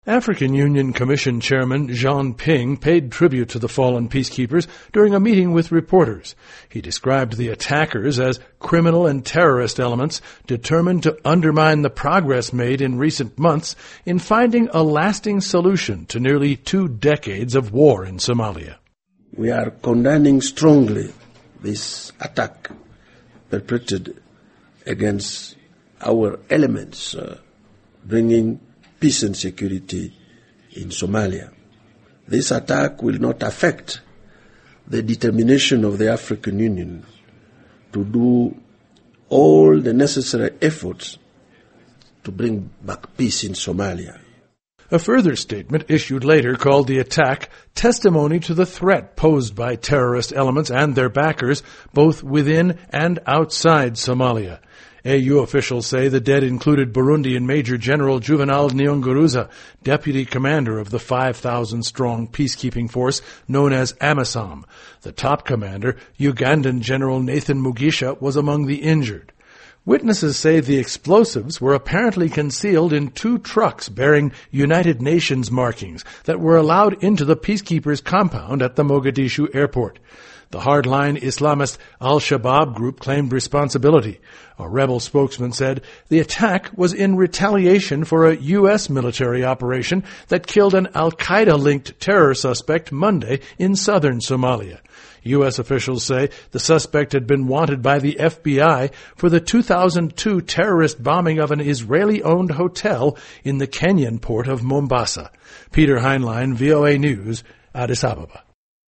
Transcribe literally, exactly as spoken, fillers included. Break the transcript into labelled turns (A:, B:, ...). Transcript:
A: African Union Commission Chairman Jean Ping paid tribute to the fallen peacekeepers during a meeting with reporters. He described the attackers as criminal and terrorist elements determined to undermine the progress made in recent months in finding a lasting solution to nearly two decades of war in Somalia.
B: We are condemning strongly this attack perpetrated against our elements, uh, bringing peace and security in Somalia. This attack will not affect the determination of the African Union to do all the necessary efforts to bring back peace in Somalia.
A: A further statement issued later called the attack testimony to the threat posed by terrorist elements and their backers, both within and outside Somalia. A U officials say the dead included Burundian Major General Juvenal Nyonguruza, deputy commander of the five thousand strong peacekeeping force known as AMISOM. The top commander, Ugandan General Nathan Mugisha, was among the injured. Witnesses say the explosives were apparently concealed in two trucks bearing United Nations markings that were allowed into the peacekeepers' compound at the Mogadishu airport. The hardline Islamist Al-Shabaab group claimed responsibility. A rebel spokesman said the attack was in retaliation for a U S military operation that killed an Al-Qaeda-linked terror suspect Monday in southern Somalia. U S officials say the suspect had been wanted by the F B I for the two thousand two terrorist bombing of an Israeli-owned hotel in the Kenyan port of Mombasa. Peter Heinlein, V O A News, Addis Ababa.